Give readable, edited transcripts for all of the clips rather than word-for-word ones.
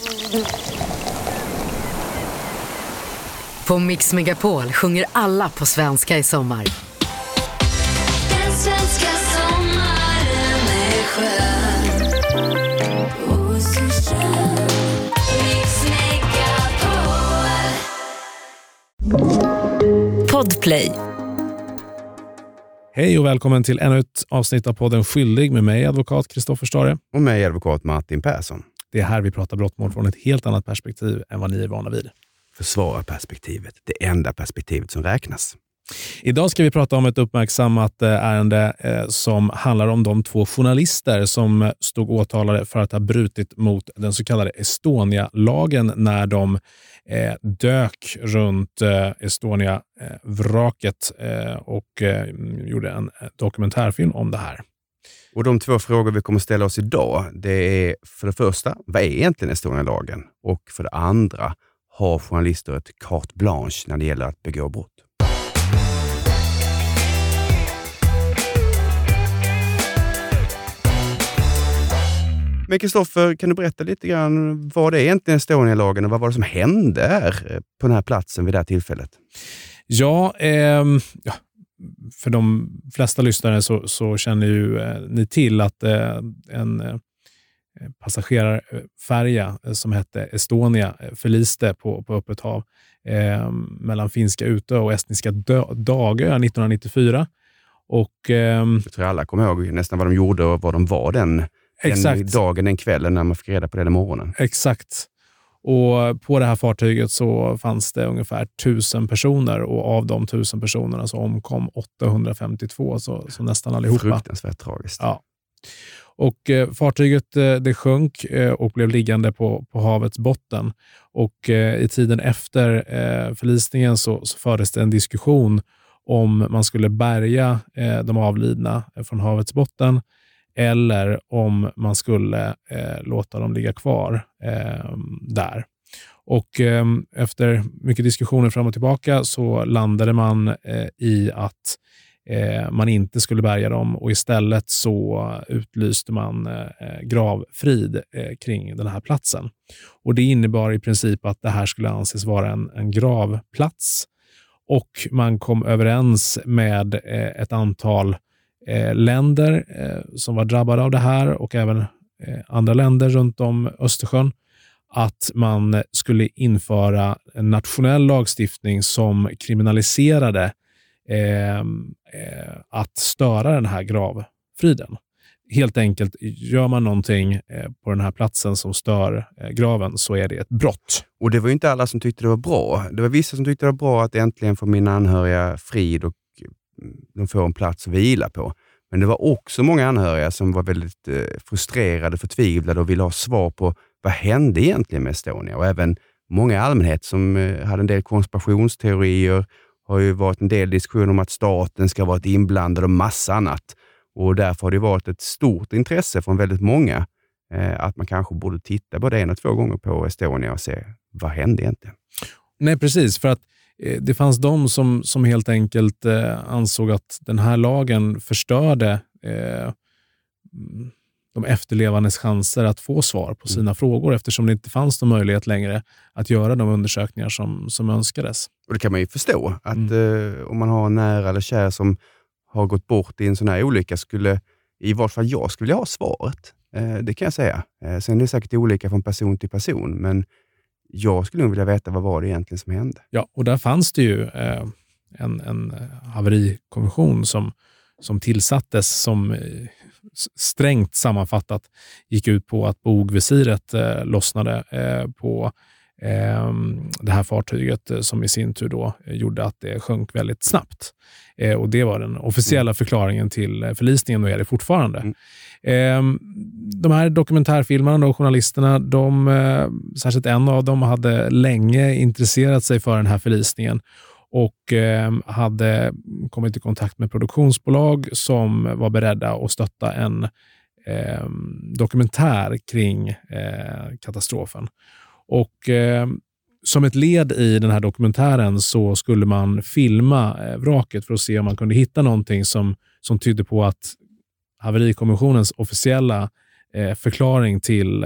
På Mix Megapol sjunger alla på svenska i sommar. Den svenska sommaren är skön. Och så skön. Mix Megapol. Podplay. Hej och välkommen till ännu ett avsnitt av podden Skyldig med mig, advokat Kristoffer Stare. Och mig, advokat Martin Persson. Det är här vi pratar brottmål från ett helt annat perspektiv än vad ni är vana vid. Försvararperspektivet, det enda perspektivet som räknas. Idag ska vi prata om ett uppmärksammat ärende som handlar om de 2 journalister som stod åtalade för att ha brutit mot den så kallade Estonia-lagen när de dök runt Estonia-vraket och gjorde en dokumentärfilm om det här. Och de 2 frågor vi kommer ställa oss idag, det är för det första, vad är egentligen Estonia-lagen? Och för det andra, har journalister ett carte blanche när det gäller att begå brott? Men Kristoffer, kan du berätta lite grann vad det är egentligen Estonia-lagen och vad var det som hände här på den här platsen vid det här tillfället? Ja, för de flesta lyssnare så känner ju ni till att en passagerarfärja som hette Estonia förliste på öppet hav mellan finska Utö och estniska Dagö 1994. Och jag tror alla kommer ihåg nästan vad de gjorde och vad de var den dagen, den kvällen när man fick reda på det den morgonen. Exakt. Och på det här fartyget så fanns det ungefär 1000 personer och av de 1000 personerna så omkom 852, så nästan allihopa. Fruktansvärt tragiskt. Ja. Och fartyget det sjönk och blev liggande på havets botten. Och i tiden efter förlisningen så fördes det en diskussion om man skulle bärga de avlidna från havets botten eller om man skulle låta dem ligga kvar där. Och efter mycket diskussioner fram och tillbaka så landade man i att man inte skulle bärga dem och istället så utlyste man gravfrid kring den här platsen. Och det innebar i princip att det här skulle anses vara en gravplats, och man kom överens med ett antal länder som var drabbade av det här och även andra länder runt om Östersjön att man skulle införa en nationell lagstiftning som kriminaliserade att störa den här gravfriden. Helt enkelt, gör man någonting på den här platsen som stör graven så är det ett brott. Och det var ju inte alla som tyckte det var bra. Det var vissa som tyckte det var bra att äntligen få mina anhöriga frid och de får en plats att vila på. Men det var också många anhöriga som var väldigt frustrerade, förtvivlade och ville ha svar på vad hände egentligen med Estonia. Och även många allmänhet som hade en del konspirationsteorier, har ju varit en del diskussion om att staten ska vara inblandad och massa annat. Och därför har det varit ett stort intresse från väldigt många att man kanske borde titta både 1 och 2 gånger på Estonia och se vad hände egentligen. Nej, precis. För att det fanns de som helt enkelt ansåg att den här lagen förstörde de efterlevandes chanser att få svar på sina frågor, eftersom det inte fanns någon möjlighet längre att göra de undersökningar som önskades. Och det kan man ju förstå, att om man har nära eller kär som har gått bort i en sån här olycka skulle, i vart fall jag skulle vilja ha svaret. Det kan jag säga. Sen är det säkert olika från person till person, men jag skulle nog vilja veta vad var det egentligen som hände. Ja, och där fanns det ju en haverikommission som tillsattes som strängt sammanfattat gick ut på att bogvisiret lossnade på det här fartyget som i sin tur då gjorde att det sjönk väldigt snabbt. Och det var den officiella förklaringen till förlisningen och är det fortfarande. De här dokumentärfilmerna och journalisterna, särskilt en av dem hade länge intresserat sig för den här förlisningen och hade kommit i kontakt med produktionsbolag som var beredda att stötta en dokumentär kring katastrofen. Och som ett led i den här dokumentären så skulle man filma vraket för att se om man kunde hitta någonting som tydde på att haverikommissionens officiella förklaring till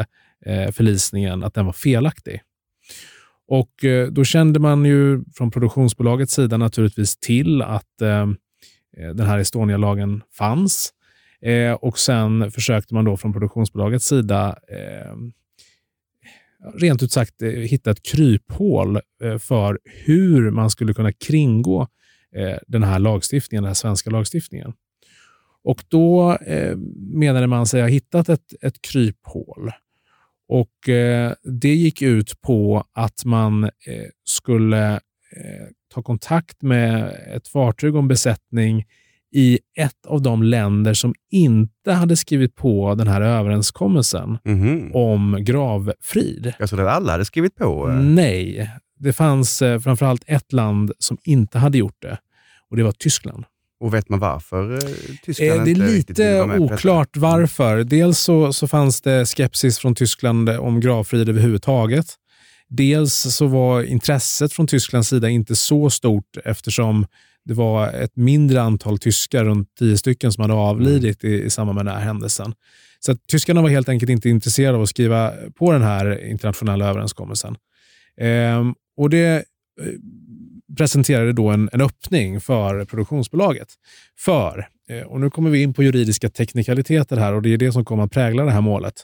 förlisningen, att den var felaktig. Och då kände man ju från produktionsbolagets sida naturligtvis till att den här Estonia-lagen fanns. Och sen försökte man då från produktionsbolagets sida rent ut sagt hitta ett kryphål för hur man skulle kunna kringgå den här lagstiftningen, den här svenska lagstiftningen. Och då menade man sig ha hittat ett kryphål. Och det gick ut på att man skulle ta kontakt med ett fartyg och en besättning i ett av de länder som inte hade skrivit på den här överenskommelsen om gravfrid. Jag trodde att alla hade skrivit på. Nej, det fanns framförallt ett land som inte hade gjort det. Och det var Tyskland. Och vet man varför Tyskland det är inte lite oklart varför. Dels så fanns det skepsis från Tyskland om gravfrid överhuvudtaget. Dels så var intresset från Tysklands sida inte så stort eftersom det var ett mindre antal tyskar, runt 10 stycken, som hade avlidit i samband med den här händelsen. Så att tyskarna var helt enkelt inte intresserade av att skriva på den här internationella överenskommelsen. Och det presenterade då en öppning för produktionsbolaget. Och nu kommer vi in på juridiska teknikaliteter här, och det är det som kommer att prägla det här målet.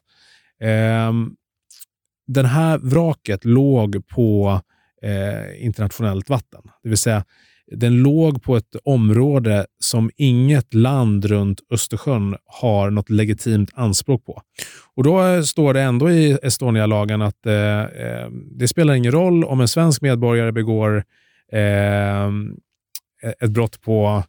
Den här vraket låg på internationellt vatten. Det vill säga, den låg på ett område som inget land runt Östersjön har något legitimt anspråk på. Och då står det ändå i Estonia-lagen att det spelar ingen roll om en svensk medborgare begår ett brott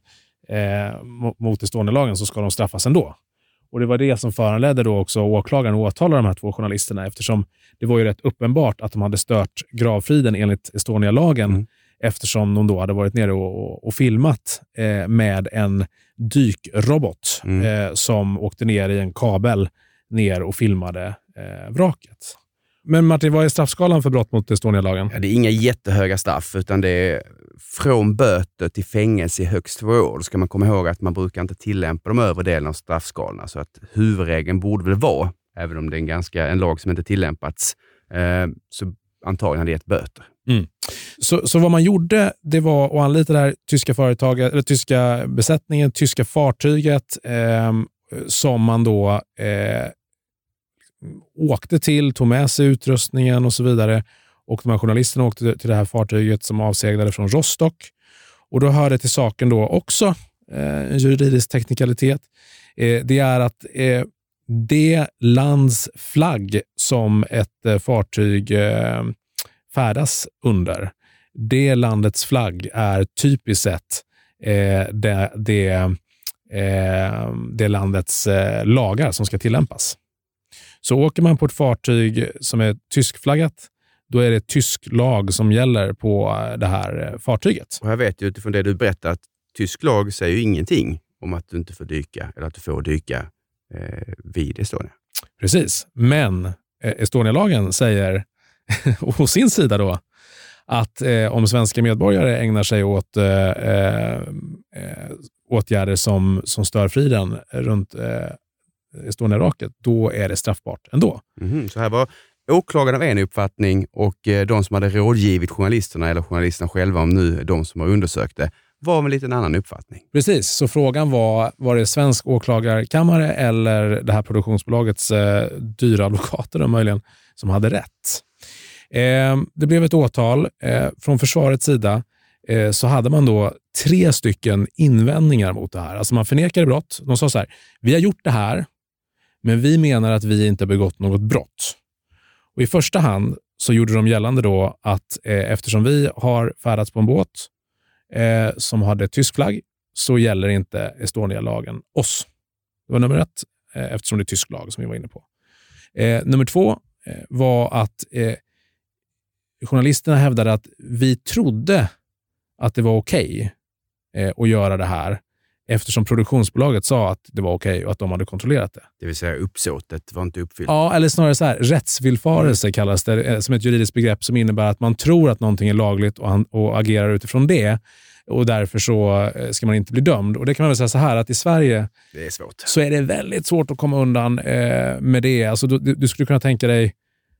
mot Estonia-lagen, så ska de straffas ändå. Och det var det som föranledde då också åklagaren att åtala de här 2 journalisterna, eftersom det var ju rätt uppenbart att de hade stört gravfriden enligt Estonia-lagen, eftersom de då hade varit nere och filmat med en dykrobot som åkte ner i en kabel ner och filmade vraket. Men Martin, vad är straffskalan för brott mot Estonia-lagen? Ja, det är inga jättehöga straff, utan det är från böter till fängelse i högst 2 år. Då ska man komma ihåg att man brukar inte tillämpa de övre delen av straffskalorna, så att huvudregeln borde väl vara, även om det är en lag som inte tillämpats, så antagligen hade det gett böter. Så vad man gjorde, det var att anlita det här tyska företaget, eller tyska besättningen, tyska fartyget som man då åkte till, tog med sig utrustningen och så vidare. Och de här journalisterna åkte till det här fartyget som avseglade från Rostock. Och då hörde till saken då också en juridisk teknikalitet. Det är att det lands flagg som ett fartyg färdas under, det landets flagg är typiskt sett det landets lagar som ska tillämpas. Så åker man på ett fartyg som är tyskflaggat, då är det tysk lag som gäller på det här fartyget. Och jag vet ju utifrån det du berättar att tysk lag säger ju ingenting om att du inte får dyka, eller att du får dyka vid Estonia. Precis, men Estonia-lagen säger å sin sida då att om svenska medborgare ägnar sig åt åtgärder som stör friden runt Estonia-vraket, då är det straffbart ändå. Så här var åklagaren av en uppfattning, och de som hade rådgivit journalisterna, eller journalisterna själva, om nu de som har undersökt det, var väl lite en annan uppfattning. Precis, så frågan var det svensk åklagarkammare eller det här produktionsbolagets dyra advokater möjligen som hade rätt. Det blev ett åtal. Från försvarets sida så hade man då 3 stycken invändningar mot det här. Alltså man förnekade brott. De sa så här: vi har gjort det här, men vi menar att vi inte har begått något brott. Och i första hand så gjorde de gällande då att eftersom vi har färdats på en båt som hade tysk flagg, så gäller inte Estonia-lagen oss. Det var nummer 1, eftersom det är tysk lag som vi var inne på. Nummer 2 var att journalisterna hävdade att vi trodde att det var okej att göra det här, eftersom produktionsbolaget sa att det var okej och att de hade kontrollerat det. Det vill säga uppsåtet var inte uppfyllt. Ja, eller snarare så här, rättsvillfarelse kallas det, som ett juridiskt begrepp som innebär att man tror att någonting är lagligt och agerar utifrån det, och därför så ska man inte bli dömd. Och det kan man väl säga så här, att i Sverige det är svårt. Så är det väldigt svårt att komma undan med det. Alltså du skulle kunna tänka dig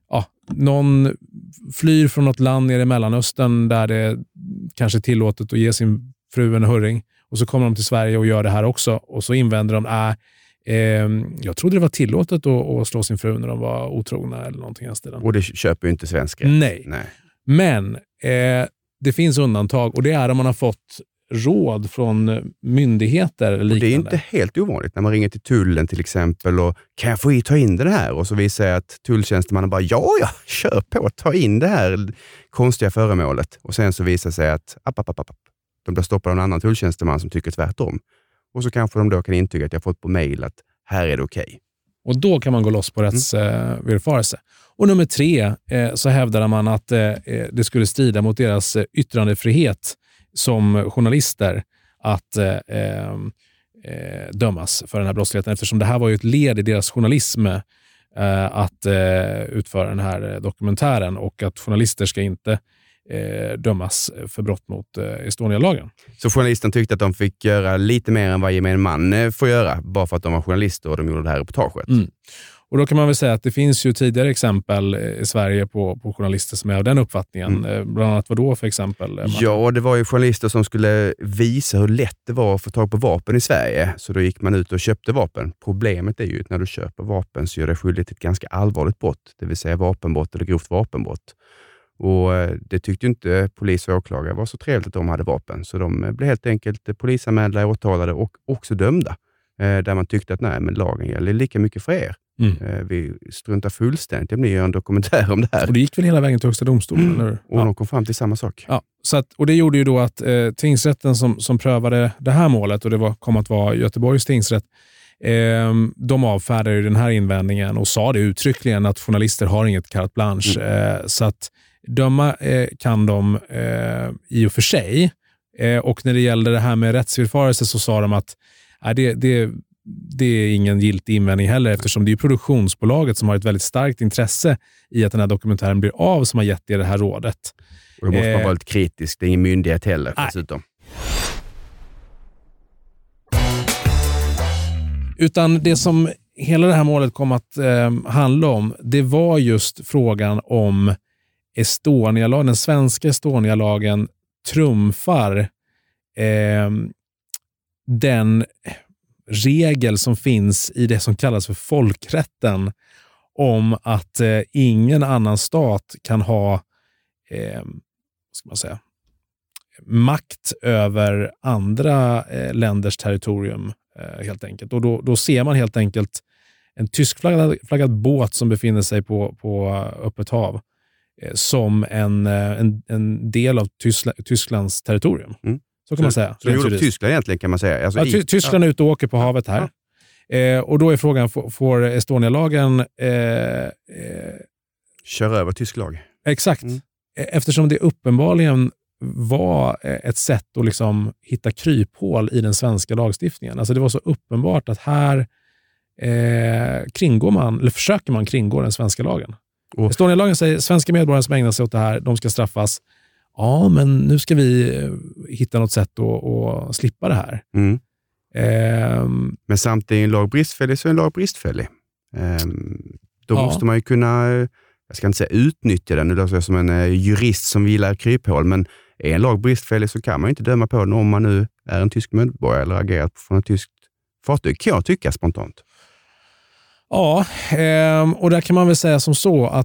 någon flyr från något land nere i Mellanöstern där det kanske är tillåtet att ge sin fru en hurring, och så kommer de till Sverige och gör det här också, och så invänder de jag trodde det var tillåtet att slå sin fru när de var otrogna eller någonting i stilen. Och det köper ju inte svenskar. Nej. Men det finns undantag, och det är om man har fått råd från myndigheter eller liknande. Och det är inte helt ovanligt när man ringer till tullen till exempel och kan jag få ta in det här? Och så visar jag att tulltjänstemannen bara ja, kör på, ta in det här konstiga föremålet. Och sen så visar sig att de blir stoppade av en annan tulltjänsteman som tycker tvärtom. Och så kanske de då kan intyga att jag fått på mejl att här är det okej. Och då kan man gå loss på rättsvillfarelse. Och nummer 3 så hävdar man att det skulle strida mot deras yttrandefrihet som journalister att dömas för den här brottsligheten, eftersom det här var ju ett led i deras journalism att utföra den här dokumentären, och att journalister ska inte dömas för brott mot Estonia-lagen. Så journalisten tyckte att de fick göra lite mer än vad gemene man får göra, bara för att de var journalister och de gjorde det här reportaget. Och då kan man väl säga att det finns ju tidigare exempel i Sverige på journalister som är av den uppfattningen. Bland annat vad då för exempel? Martin? Ja, det var ju journalister som skulle visa hur lätt det var att få tag på vapen i Sverige. Så då gick man ut och köpte vapen. Problemet är ju att när du köper vapen så gör det skyldigt till ett ganska allvarligt brott. Det vill säga vapenbrott eller grovt vapenbrott. Och det tyckte inte polis och åklagare var så trevligt att de hade vapen. Så de blev helt enkelt polisanmälda, åtalade och också dömda. Där man tyckte att nej, men lagen gäller lika mycket för er. Vi struntar fullständigt. Ni gör en dokumentär om det här. Och det gick väl hela vägen till Högsta domstolen? Eller? Och de kom fram till samma sak. Ja, och det gjorde ju då att tingsrätten som prövade det här målet, och det kom att vara Göteborgs tingsrätt, de avfärdade ju den här invändningen och sa det uttryckligen att journalister har inget carte blanche. Så att döma kan de i och för sig. Och när det gällde det här med rättsvillfarelse så sa de att det är ingen giltig invändning heller, eftersom det är produktionsbolaget som har ett väldigt starkt intresse i att den här dokumentären blir av som har gett er det här rådet. Och då måste man vara lite kritisk. Det är ingen myndighet heller dessutom. Utan det som hela det här målet kom att handla om, det var just frågan om Estonia-lagen, den svenska Estonia-lagen trumfar den regel som finns i det som kallas för folkrätten om att ingen annan stat kan ha makt över andra länders territorium helt enkelt. Och då ser man helt enkelt en tyskflaggad båt som befinner sig på öppet hav som en del av Tysklands territorium. Så kan man säga. Så det gjorde Tyskland egentligen, kan man säga. Alltså Tyskland är ute och åker på havet här. Och då är frågan, får Estonia-lagen köra över tysk lag? Exakt. Eftersom det uppenbarligen var ett sätt att liksom hitta kryphål i den svenska lagstiftningen. Alltså det var så uppenbart att här försöker man kringgå den svenska lagen. Estonia-lagen säger svenska medborgare som ägnar sig åt det här, de ska straffas. Ja, men nu ska vi hitta något sätt att slippa det här. Men samtidigt är en lag bristfällig så är en lag bristfällig. Då måste man ju kunna, jag ska inte säga utnyttja den, nu låter jag som en jurist som gillar kryphål, men är en lag bristfällig så kan man inte döma på den om man nu är en tysk medborgare eller agerat från ett tyskt fartyg, kan jag tycka spontant. Ja, och där kan man väl säga som så att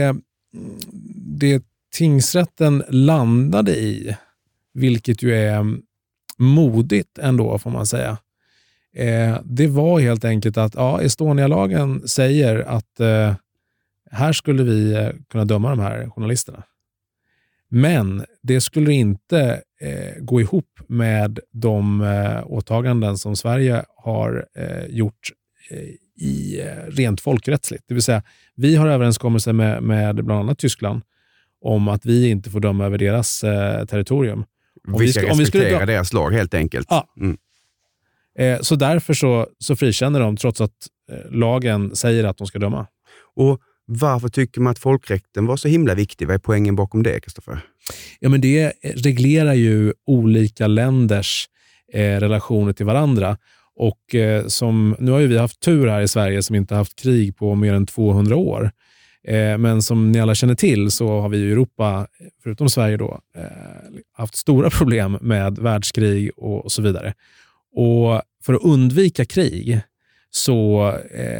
det tingsrätten landade i, vilket ju är modigt ändå får man säga, det var helt enkelt att Estonia-lagen säger att här skulle vi kunna döma de här journalisterna. Men det skulle inte gå ihop med de åtaganden som Sverige har gjort i rent folkrättsligt. Det vill säga, vi har överenskommelser med bland annat Tyskland om att vi inte får döma över deras territorium. Vi ska respektera deras lag helt enkelt. Ja. Så därför så frikänner de trots att lagen säger att de ska döma. Och varför tycker man att folkrätten var så himla viktig? Vad är poängen bakom det, Kristoffer? Ja, men det reglerar ju olika länders relationer till varandra. Och nu har ju vi haft tur här i Sverige som inte haft krig på mer än 200 år. Men som ni alla känner till så har vi i Europa, förutom Sverige då, haft stora problem med världskrig och så vidare. Och för att undvika krig så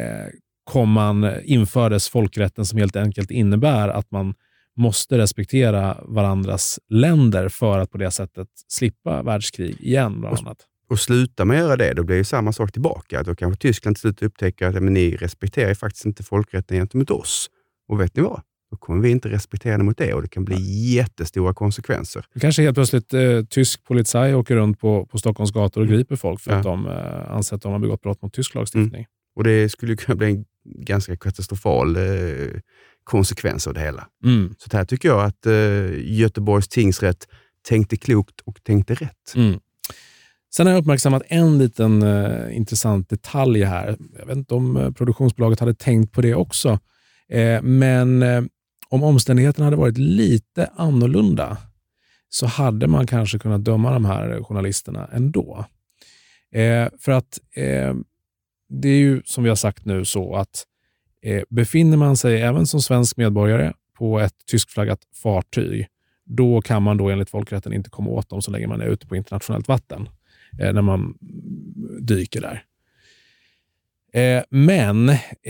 infördes folkrätten som helt enkelt innebär att man måste respektera varandras länder för att på det sättet slippa världskrig igen bland annat. Och slutar man göra det, då blir ju samma sak tillbaka. Då kanske Tyskland till slut upptäcker att men ni respekterar faktiskt inte folkrätten gentemot oss. Och vet ni vad? Då kommer vi inte respektera det mot det och det kan bli jättestora konsekvenser. Det kanske helt plötsligt tysk polizei åker runt på Stockholms gator och griper folk för att de anser att de har begått brott mot tysk lagstiftning. Och det skulle kunna bli en ganska katastrofal konsekvens av det hela. Så här tycker jag att Göteborgs tingsrätt tänkte klokt och tänkte rätt. Sen har jag uppmärksammat en liten intressant detalj här. Jag vet inte om produktionsbolaget hade tänkt på det också. Men om omständigheterna hade varit lite annorlunda så hade man kanske kunnat döma de här journalisterna ändå. För att det är ju som vi har sagt nu så att befinner man sig även som svensk medborgare på ett tyskflaggat fartyg, då kan man då enligt folkrätten inte komma åt dem så länge man är ute på internationellt vatten när man dyker där. Men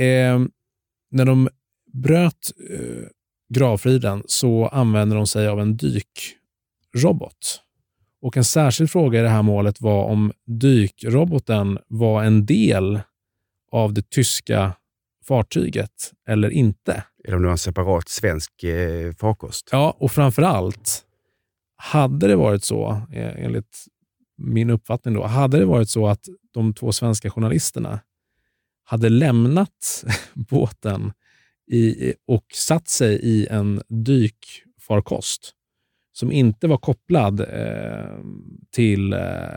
när de bröt gravfriden så använde de sig av en dykrobot. Och en särskild fråga i det här målet var om dykroboten var en del av det tyska fartyget eller inte. Eller om det var en separat svensk farkost. Ja, och framförallt hade det varit så, enligt min uppfattning då, hade det varit så att de två svenska journalisterna hade lämnat båten och satt sig i en dykfarkost som inte var kopplad till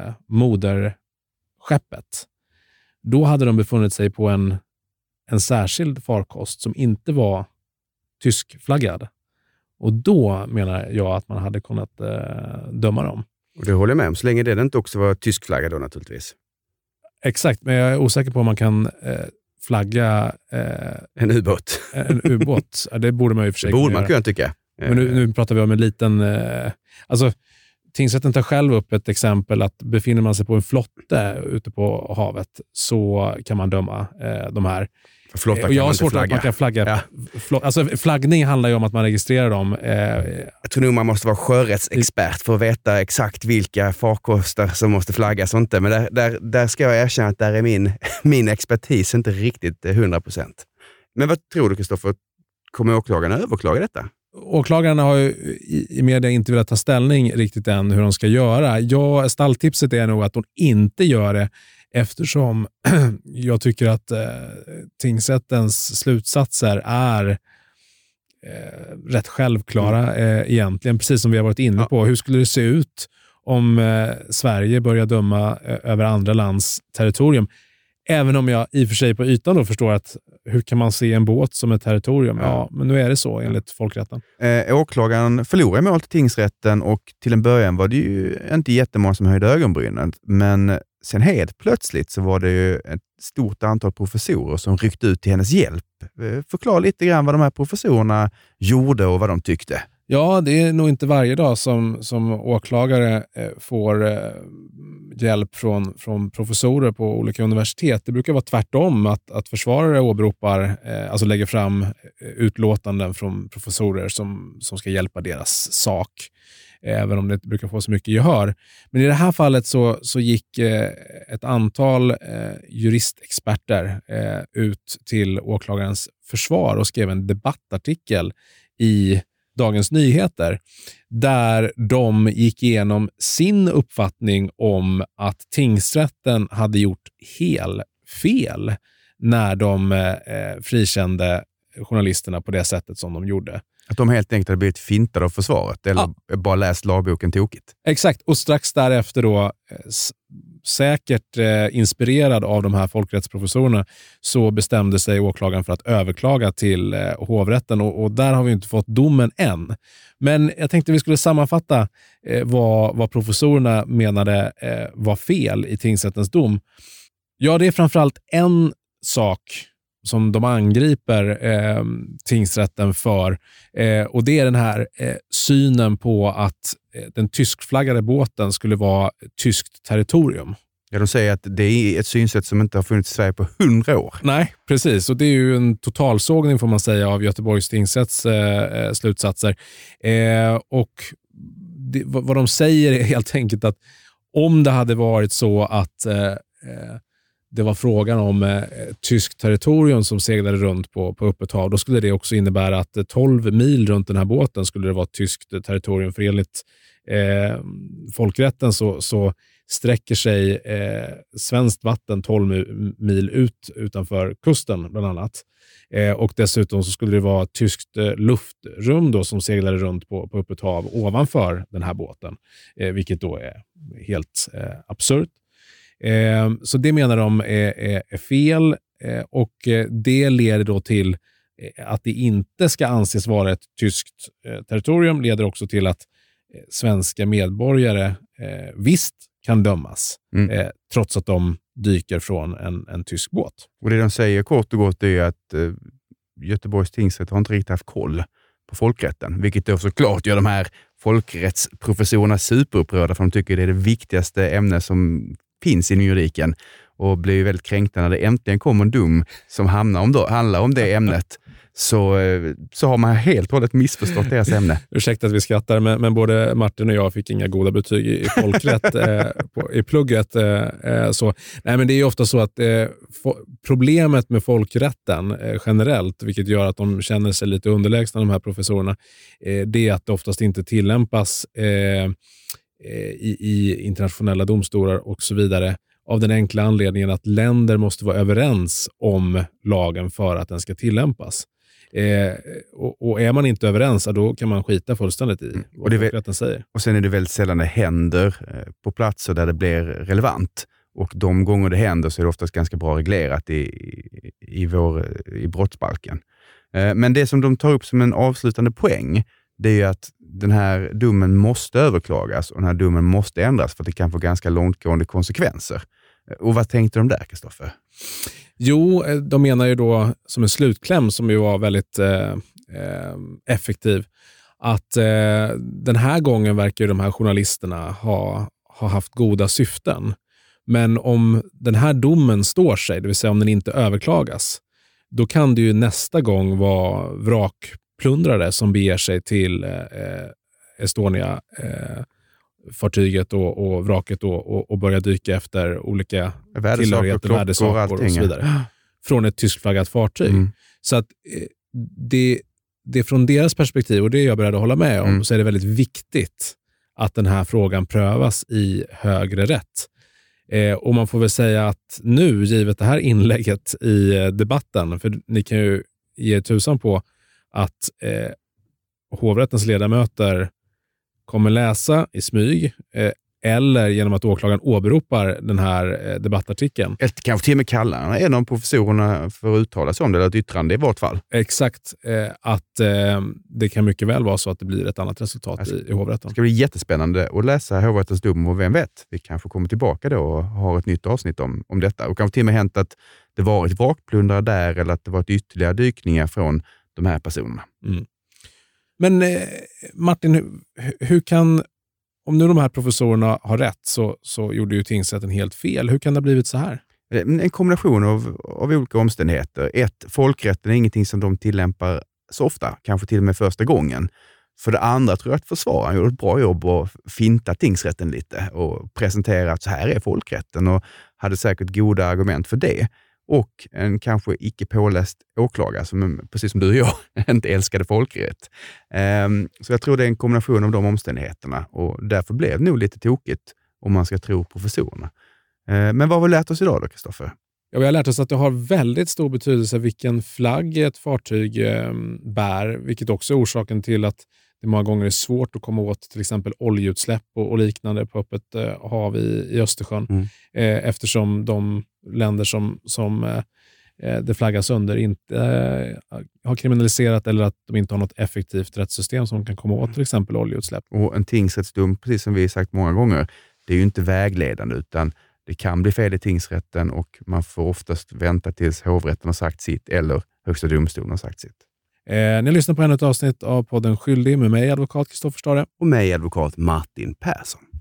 moderskeppet, då hade de befunnit sig på en särskild farkost som inte var tyskflaggad. Och då menar jag att man hade kunnat döma dem. Och det håller jag med om, så länge det inte också var tyskflaggad då naturligtvis. Exakt, men jag är osäker på om man kan flagga en ubåt. En ubåt. Det borde man ju för sig. Det borde man kunna tycka. Men nu pratar vi om en liten... alltså, tingsrätten tar själv upp ett exempel att befinner man sig på en flotte ute på havet så kan man döma de här. Flotta och jag har svårt att man kan flagga. Ja. Alltså, flaggning handlar ju om att man registrerar dem. Jag tror nog man måste vara sjörättsexpert för att veta exakt vilka farkoster som måste flaggas och inte. Men där ska jag erkänna att där är min expertis inte riktigt 100%. Men vad tror du, Kristoffer? Kommer åklagarna överklaga detta? Åklagarna har ju i media inte velat ta ställning riktigt än hur de ska göra. Stalltipset är nog att de inte gör det eftersom jag tycker att tingsrättens slutsatser är rätt självklara egentligen. Precis som vi har varit inne på. Hur skulle det se ut om Sverige börjar döma över andra lands territorium? Även om jag i och för sig på ytan då förstår att hur kan man se en båt som ett territorium? Ja, men nu är det så enligt folkrätten. Åklagaren förlorade mål till tingsrätten och till en början var det ju inte jättemånga som höjde ögonbrynen. Men sen helt plötsligt så var det ju ett stort antal professorer som ryckte ut till hennes hjälp. Förklara lite grann vad de här professorerna gjorde och vad de tyckte. Ja, det är nog inte varje dag som åklagare får hjälp från professorer på olika universitet. Det brukar vara tvärtom, att försvarare åberopar, alltså lägger fram utlåtanden från professorer som ska hjälpa deras sak, även om det inte brukar få så mycket gehör. Men i det här fallet så gick ett antal juristexperter ut till åklagarens försvar och skrev en debattartikel i Dagens Nyheter där de gick igenom sin uppfattning om att tingsrätten hade gjort fel när de frikände journalisterna på det sättet som de gjorde. Att de helt enkelt hade blivit fintade av försvaret eller bara läst lagboken tokigt. Exakt, och strax därefter då säkert inspirerad av de här folkrättsprofessorerna så bestämde sig åklagaren för att överklaga till hovrätten och där har vi inte fått domen än. Men jag tänkte vi skulle sammanfatta vad professorerna menade var fel i tingsrättens dom. Ja, det är framförallt en sak som de angriper tingsrätten för. Och det är den här synen på att den tyskflaggade båten skulle vara tyskt territorium. Ja, de säger att det är ett synsätt som inte har funnits i Sverige på 100 år. Nej, precis. Och det är ju en totalsågning får man säga av Göteborgs tingsrätts slutsatser. Och vad de säger är helt enkelt att om det hade varit så att det var frågan om tyskt territorium som seglade runt på öppet hav, då skulle det också innebära att 12 mil runt den här båten skulle det vara tyskt territorium. För enligt folkrätten så sträcker sig svenskt vatten 12 mil utanför kusten bland annat. Och dessutom så skulle det vara tyskt luftrum då som seglade runt på öppet hav ovanför den här båten. Vilket då är helt absurt. Så det menar de är fel. Och det leder då till att det inte ska anses vara ett tyskt territorium. Leder också till att svenska medborgare visst kan dömas trots att de dyker från en tysk båt. Och det de säger kort och gott är att Göteborgs tingsrätt har inte riktigt haft koll på folkrätten, vilket då såklart gör de här folkrättsprofessorerna superupprörda, för de tycker det är det viktigaste ämne som finns i juridiken, och blir väldigt kränkta när det äntligen kommer en dom som handlar om det ämnet. Så har man helt och hållet missförstått deras ämne. Ursäkta att vi skrattar, men både Martin och jag fick inga goda betyg i folkrätt i plugget. Så. Nej, men det är ju ofta så att problemet med folkrätten generellt, vilket gör att de känner sig lite underlägsna, de här professorerna, det är att det oftast inte tillämpas i internationella domstolar och så vidare, av den enkla anledningen att länder måste vara överens om lagen för att den ska tillämpas. Och är man inte överens, då kan man skita fullständigt i vad folkrätten säger. Och sen är det väldigt sällan det händer på platser där det blir relevant. Och de gånger det händer så är det oftast ganska bra reglerat i brottsbalken. Men det som de tar upp som en avslutande poäng, det är ju att den här domen måste överklagas och den här domen måste ändras för att det kan få ganska långtgående konsekvenser. Och vad tänkte de där, Kristoffer? Jo, de menar ju då som en slutkläm som ju var väldigt effektiv, att den här gången verkar ju de här journalisterna ha haft goda syften. Men om den här domen står sig, det vill säga om den inte överklagas, då kan det ju nästa gång vara vrakplundrare som beger sig till Estonia fartyget och vraket och börja dyka efter olika tillhörigheter, värdesakor och så vidare. Från ett tyskflaggat fartyg. Så att det är från deras perspektiv, och det är jag beredd att hålla med om, så är det väldigt viktigt att den här frågan prövas i högre rätt. Och man får väl säga att nu, givet det här inlägget i debatten, för ni kan ju ge tusan på att hovrättens ledamöter kommer läsa i smyg eller genom att åklagaren åberopar den här debattartikeln. Eller kanske till och med kallar en av professorerna för att uttala sig om det, eller ett yttrande i vart fall. Exakt, att det kan mycket väl vara så att det blir ett annat resultat i hovrätten. Det ska bli jättespännande att läsa hovrättens dom, och vem vet, vi kanske kommer tillbaka då och har ett nytt avsnitt om detta. Och kanske till och med hänt att det varit vrakplundrare där, eller att det varit ytterligare dykningar från de här personerna. Men Martin, hur kan, om nu de här professorerna har rätt, så gjorde ju tingsrätten helt fel. Hur kan det ha blivit så här? En kombination av olika omständigheter. Folkrätten är ingenting som de tillämpar så ofta, kanske till och med första gången. För det andra tror jag att försvararen gjorde ett bra jobb att finta tingsrätten lite och presentera att så här är folkrätten, och hade säkert goda argument för det. Och en kanske icke påläst åklagare som, precis som du och jag, inte älskade folkrätt. Så jag tror det är en kombination av de omständigheterna, och därför blev det nog lite tokigt om man ska tro professorerna. Men vad har vi lärt oss idag då, Kristoffer? Ja, vi har lärt oss att det har väldigt stor betydelse vilken flagg ett fartyg bär, vilket också är orsaken till att det många gånger är svårt att komma åt till exempel oljeutsläpp och liknande på öppet hav i Östersjön. Eftersom de länder som det flaggas under inte har kriminaliserat, eller att de inte har något effektivt rättssystem som kan komma åt till exempel oljeutsläpp. Och en tingsrättsdom, precis som vi sagt många gånger, det är ju inte vägledande, utan Det kan bli fel i tingsrätten och man får oftast vänta tills hovrätten har sagt sitt eller Högsta domstolen har sagt sitt. Ni lyssnar på ännu ett avsnitt av podden Skyldig med mig, advokat Kristoffer Stare. Och mig, advokat Martin Persson.